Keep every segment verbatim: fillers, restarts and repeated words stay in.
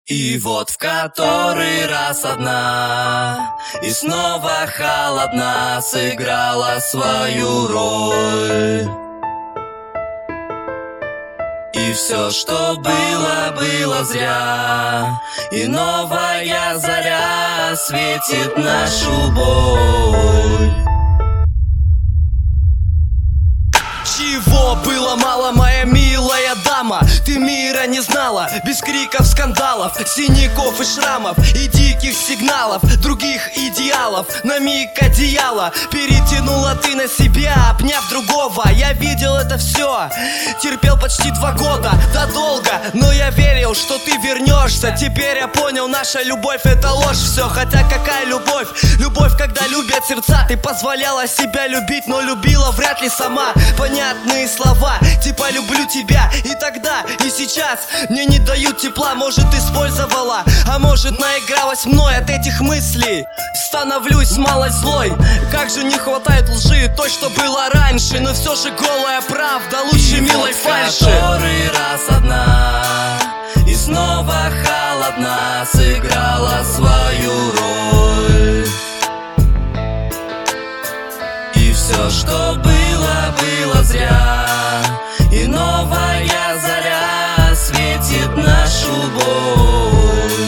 И вот в который раз одна, и снова холодна, сыграла свою роль. И все, что было, было зря, и новая заря светит нашу боль. Чего было мало, моя милая дама? Ты мира не знала, без криков, скандалов, синяков и шрамов, и диких сигналов, других идеалов. На миг одеяло перетянула ты на себя, обняв другого. Я видел это все, терпел почти два года, да долго, но я верил, что ты вернешься. Теперь я понял, наша любовь это ложь все. Хотя какая любовь? Любовь, когда любят сердца. Ты позволяла себя любить, но любила вряд ли сама. Понятные слова, типа люблю тебя. И тогда, и сейчас мне не дают тепла. Может, использовала, а может, наигралась мной. От этих мыслей становлюсь малость злой. Как же не хватает лжи, той, что было раньше. Но все же голая правда лучше и милой вот фальши. Который раз одна, и снова холодна, сыграла свою роль. И все, что было, было зря, и новая заря светит нашу боль.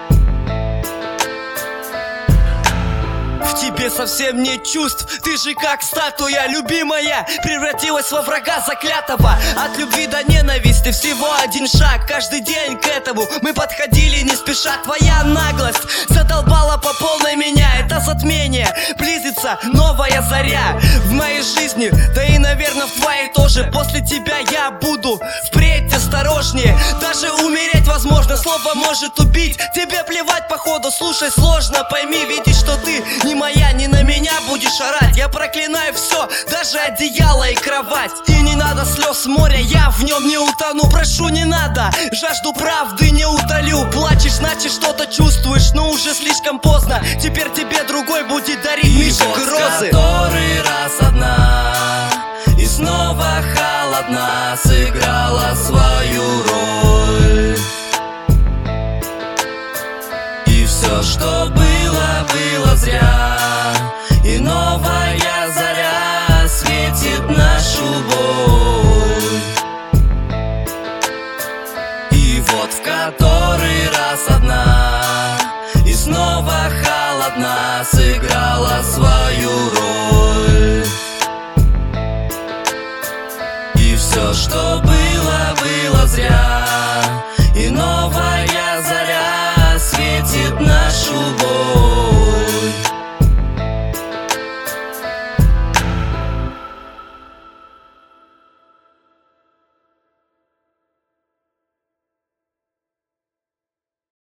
В тебе совсем нет чувств, ты же как статуя, любимая, превратилась во врага заклятого. От любви до ненависти всего один шаг, каждый день к этому мы подходили не спеша. Твоя наглость задолбала по полной меня, это затмение. Близится новая заря в моей жизни, да и, наверное, в твоей тоже. После тебя я буду впредь осторожнее, даже умереть возможно, слово может убить. Тебе плевать походу, слушай сложно, пойми, видишь, что ты не моя, не на меня будешь орать. Я проклинаю все, даже одеяло и кровать. И не надо слез моря, я в нем не утону. Прошу, не надо, жажду правды не утолю. Плачешь, значит что-то чувствуешь, но уже слишком поздно. Теперь тебе другой будет дарить мишек и розы. И вот который раз одна, и снова холодна, сыграла свою роль.